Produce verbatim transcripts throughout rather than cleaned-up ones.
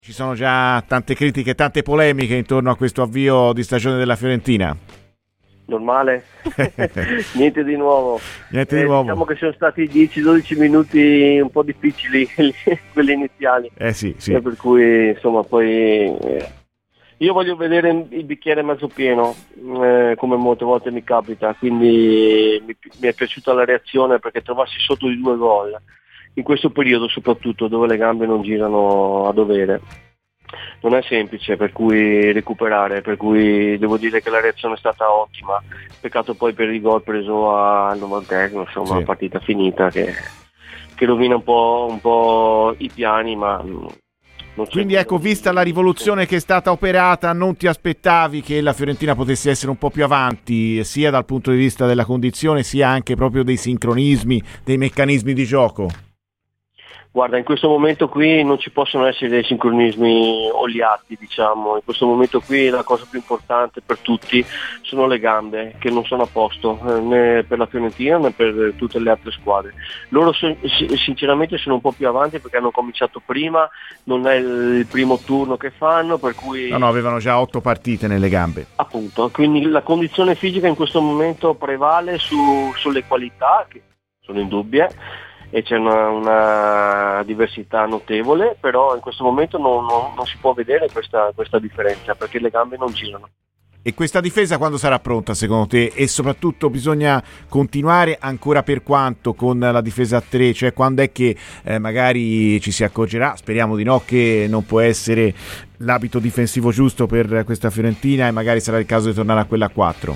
Ci sono già tante critiche, tante polemiche intorno a questo avvio di stagione della Fiorentina. Normale, niente di nuovo. Niente di eh, nuovo. Diciamo che sono stati dieci dodici minuti un po' difficili, quelli iniziali. Eh sì, sì. E per cui insomma poi eh, io voglio vedere il bicchiere mezzo pieno, eh, come molte volte mi capita, quindi mi, mi è piaciuta la reazione, perché trovarsi sotto di due gol in questo periodo, soprattutto dove le gambe non girano a dovere, non è semplice, per cui recuperare, per cui devo dire che la reazione è stata ottima. Peccato poi per il gol preso al novantesimo, insomma, Sì. partita finita che, che rovina un po', un po' i piani, ma non c'è. Quindi ecco, vista la rivoluzione che è stata operata, non ti aspettavi che la Fiorentina potesse essere un po' più avanti, sia dal punto di vista della condizione, sia anche proprio dei sincronismi, dei meccanismi di gioco? Guarda, in questo momento qui non ci possono essere dei sincronismi oliati, diciamo. In questo momento qui la cosa più importante per tutti sono le gambe, che non sono a posto, eh, né per la Fiorentina né per tutte le altre squadre. Loro so- sinceramente sono un po' più avanti perché hanno cominciato prima, non è il primo turno che fanno, per cui... No, no, avevano già otto partite nelle gambe. Appunto, quindi la condizione fisica in questo momento prevale su- sulle qualità, che sono indubbie, e c'è una, una diversità notevole, però in questo momento non, non, non si può vedere questa, questa differenza, perché le gambe non girano. E questa difesa quando sarà pronta secondo te? E soprattutto bisogna continuare ancora per quanto con la difesa a tre? Cioè quando è che eh, magari ci si accorgerà, speriamo di no, che non può essere l'abito difensivo giusto per questa Fiorentina e magari sarà il caso di tornare a quella a quattro?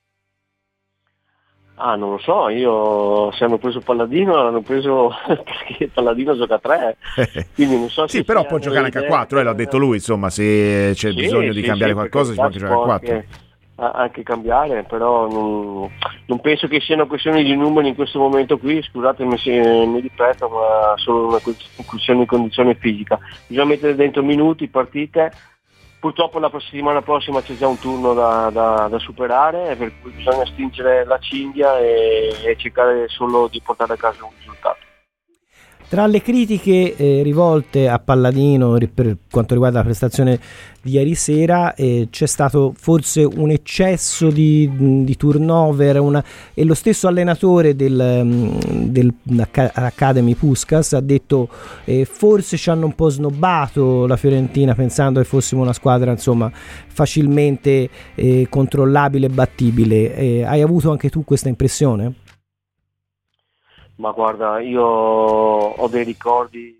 Ah, non lo so, io se hanno preso Palladino l'hanno preso perché Palladino gioca a tre, quindi non so se sì, però può giocare anche a quattro, eh, l'ha detto lui, insomma, se c'è sì, bisogno di sì, cambiare sì, qualcosa si può anche giocare a quattro. Anche, anche cambiare, però non, non penso che sia una questione di numeri in questo momento qui, scusatemi se mi ripeto, ma solo una questione di condizione fisica. Bisogna mettere dentro minuti, partite. Purtroppo la settimana prossima c'è già un turno da, da, da superare, per cui bisogna stringere la cinghia e, e cercare solo di portare a casa un risultato. Tra le critiche eh, rivolte a Palladino per quanto riguarda la prestazione di ieri sera eh, c'è stato forse un eccesso di, di turnover, una, e lo stesso allenatore del, del Academy Puskás ha detto eh, forse ci hanno un po' snobbato la Fiorentina pensando che fossimo una squadra insomma facilmente eh, controllabile e battibile. Eh, hai avuto anche tu questa impressione? Ma guarda, io ho dei ricordi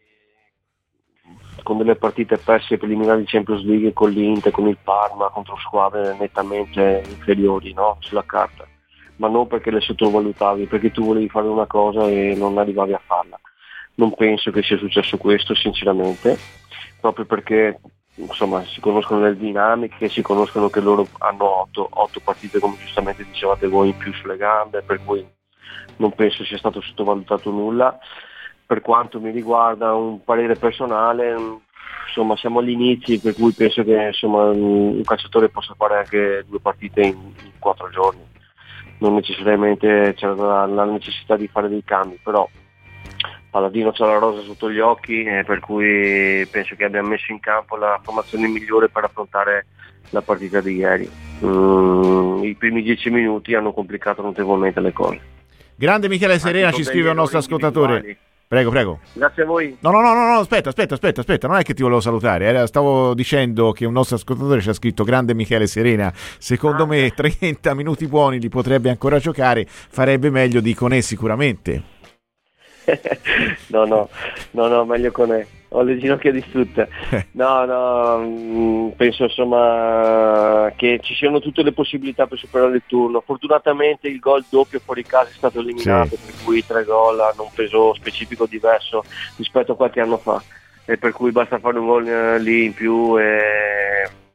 con delle partite perse preliminari di Champions League con l'Inter, con il Parma, contro squadre nettamente inferiori, no? Sulla carta, ma non perché le sottovalutavi, perché tu volevi fare una cosa e non arrivavi a farla. Non penso che sia successo questo, sinceramente, proprio perché insomma si conoscono le dinamiche, si conoscono che loro hanno otto, otto partite, come giustamente dicevate voi, in più sulle gambe, per cui non penso sia stato sottovalutato nulla. Per quanto mi riguarda, un parere personale, insomma siamo agli inizi, per cui penso che insomma un calciatore possa fare anche due partite in, in quattro giorni, non necessariamente c'è la, la necessità di fare dei cambi, però Palladino c'ha la rosa sotto gli occhi, eh, per cui penso che abbia messo in campo la formazione migliore per affrontare la partita di ieri. Mm, i primi dieci minuti hanno complicato notevolmente le cose. Grande Michele Serena, ci scrive un nostro ascoltatore. Prego, prego. Grazie a voi. No, no, no, no, no, aspetta, aspetta, aspetta, aspetta, non è che ti volevo salutare, era, stavo dicendo che un nostro ascoltatore ci ha scritto grande Michele Serena, secondo ah, me trenta minuti buoni li potrebbe ancora giocare, farebbe meglio di Koné sicuramente. no, no, no, no, meglio Koné. Ho le ginocchia distrutte. No, no, penso insomma che ci siano tutte le possibilità per superare il turno. Fortunatamente il gol doppio fuori casa è stato eliminato, sì. Per cui tre gol hanno un peso specifico diverso rispetto a qualche anno fa, e per cui basta fare un gol lì in più e,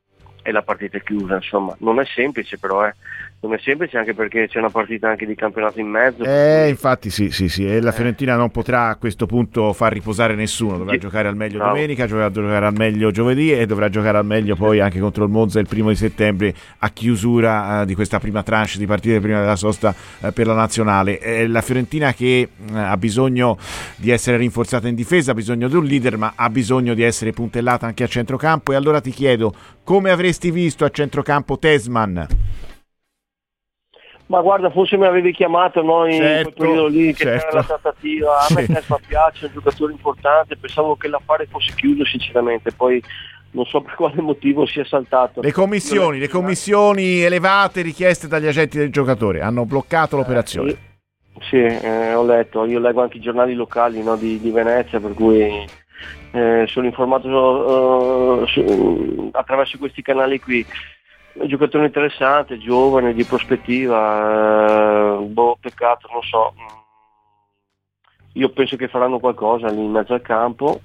e la partita è chiusa, insomma. Non è semplice però, eh. Non è semplice anche perché c'è una partita anche di campionato in mezzo. Eh, infatti sì, sì, sì, e la Fiorentina non potrà a questo punto far riposare nessuno, dovrà sì. giocare al meglio Bravo. domenica, dovrà giocare al meglio giovedì e dovrà giocare al meglio poi anche contro il Monza il primo di settembre a chiusura eh, di questa prima tranche di partite prima della sosta eh, per la nazionale. Eh, la Fiorentina che eh, ha bisogno di essere rinforzata in difesa, ha bisogno di un leader, ma ha bisogno di essere puntellata anche a centrocampo, e allora ti chiedo come avresti visto a centrocampo Tessman? Ma guarda, forse mi avevi chiamato no, in certo, quel periodo lì che certo. c'era la trattativa, a me Tessman piace, è un giocatore importante, pensavo che l'affare fosse chiuso sinceramente, poi non so per quale motivo sia saltato. Le commissioni, le commissioni elevate richieste dagli agenti del giocatore hanno bloccato l'operazione. Eh, sì, eh, ho letto, io leggo anche i giornali locali no, di, di Venezia, per cui eh, sono informato uh, su, attraverso questi canali qui. È un giocatore interessante, giovane, di prospettiva, eh, boh, peccato, non so. Io penso che faranno qualcosa lì in mezzo al campo,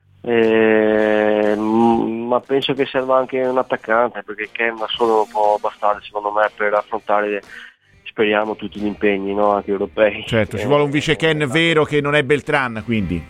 eh, ma penso che serva anche un attaccante, perché Ken da solo non può bastare secondo me per affrontare, speriamo, tutti gli impegni no? Anche europei. Certo, ci vuole un vice Ken eh, vero che non è Beltran, quindi.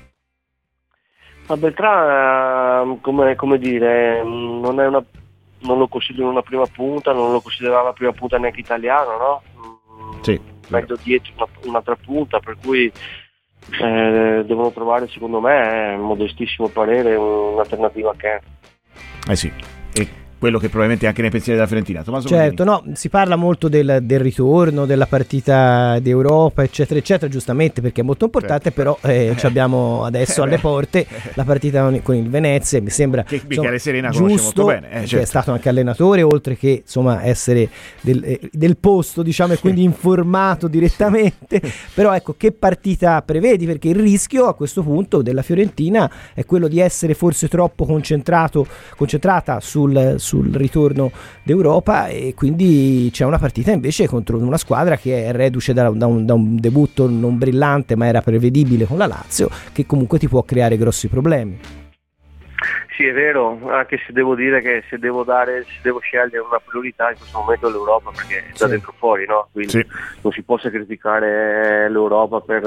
Ma Beltran, come, come dire, non è una non lo considero una prima punta, non lo considerava la prima punta neanche italiano, no? Sì. Meglio dietro una, un'altra punta, per cui eh, devono trovare, secondo me, eh, modestissimo parere, un'alternativa a Ken. Eh sì, e quello che probabilmente è anche nei pensieri della Fiorentina. Tommaso certo, no, si parla molto del, del ritorno, della partita d'Europa, eccetera, eccetera, giustamente perché è molto importante, certo. Però eh, ci abbiamo adesso alle porte la partita con il Venezia, mi sembra che Michele Serena giusto, conosce molto bene, eh, certo. Che è stato anche allenatore, oltre che insomma essere del, eh, del posto, diciamo, e quindi informato direttamente. Però ecco, che partita prevedi? Perché il rischio a questo punto della Fiorentina è quello di essere forse troppo concentrato, concentrata sul sul ritorno d'Europa, e quindi c'è una partita invece contro una squadra che è reduce da, da, un, da un debutto non brillante ma era prevedibile con la Lazio, che comunque ti può creare grossi problemi. Sì, è vero, anche se devo dire che se devo dare, se devo scegliere una priorità in questo momento è l'Europa, perché è da sì. dentro fuori, no? Quindi sì. non si può sacrificare l'Europa per,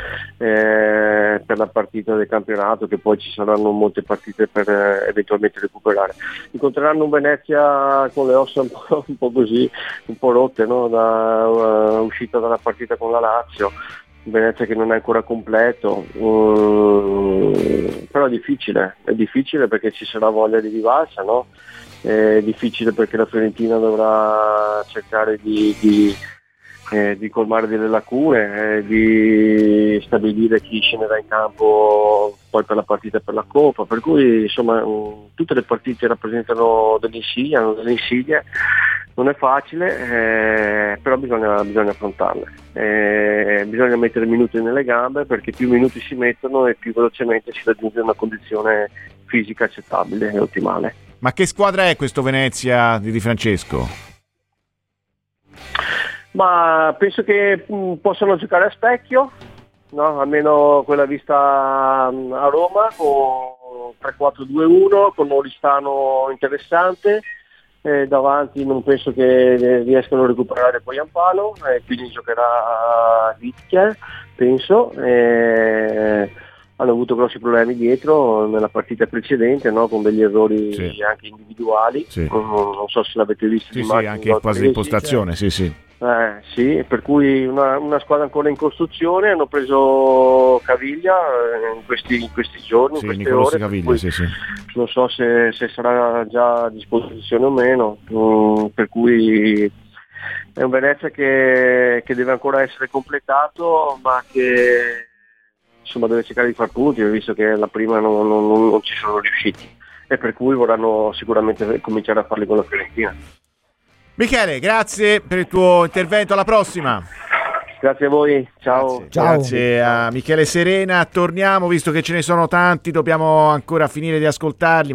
eh, per la partita del campionato, che poi ci saranno molte partite per eh, eventualmente recuperare. Incontreranno un Venezia con le ossa un po', un po' così, un po' rotte, no? Da uh, uscita dalla partita con la Lazio. Venezia che non è ancora completo, um, però è difficile, è difficile perché ci sarà voglia di rivalsa, no? È difficile perché la Fiorentina dovrà cercare di, di, eh, di colmare delle lacune, eh, di stabilire chi scenderà in campo poi per la partita e per la Coppa, per cui insomma um, tutte le partite rappresentano delle insidie, hanno delle insidie. Non è facile, eh, però bisogna, bisogna affrontarle, eh, bisogna mettere minuti nelle gambe, perché più minuti si mettono e più velocemente si raggiunge una condizione fisica accettabile e ottimale. Ma che squadra è questo Venezia di Di Francesco? Ma penso che mh, possano giocare a specchio, no? Almeno quella vista mh, a Roma, con tre quattro due uno, con un Oristano interessante. Eh, davanti non penso che riescano a recuperare poi Ampano, eh, quindi giocherà Vittcher, penso. Eh, hanno avuto grossi problemi dietro nella partita precedente, no? Con degli errori sì. anche individuali, sì. non, non so se l'avete visto. Sì, di sì, anche in quasi di impostazione, sì, sì. Eh, sì, per cui una, una squadra ancora in costruzione, hanno preso Caviglia eh, in, questi, in questi giorni, sì, in queste Nicolò ore, Caviglia, cui, sì, sì. non so se, se sarà già a disposizione o meno, mm, per cui è un Venezia che, che deve ancora essere completato, ma che insomma deve cercare di far punti, visto che la prima non, non, non ci sono riusciti, e per cui vorranno sicuramente cominciare a farli con la Fiorentina. Michele, grazie per il tuo intervento, alla prossima. Grazie a voi, ciao. Grazie, Ciao. Grazie a Michele Serena. Torniamo, visto che ce ne sono tanti, dobbiamo ancora finire di ascoltarli.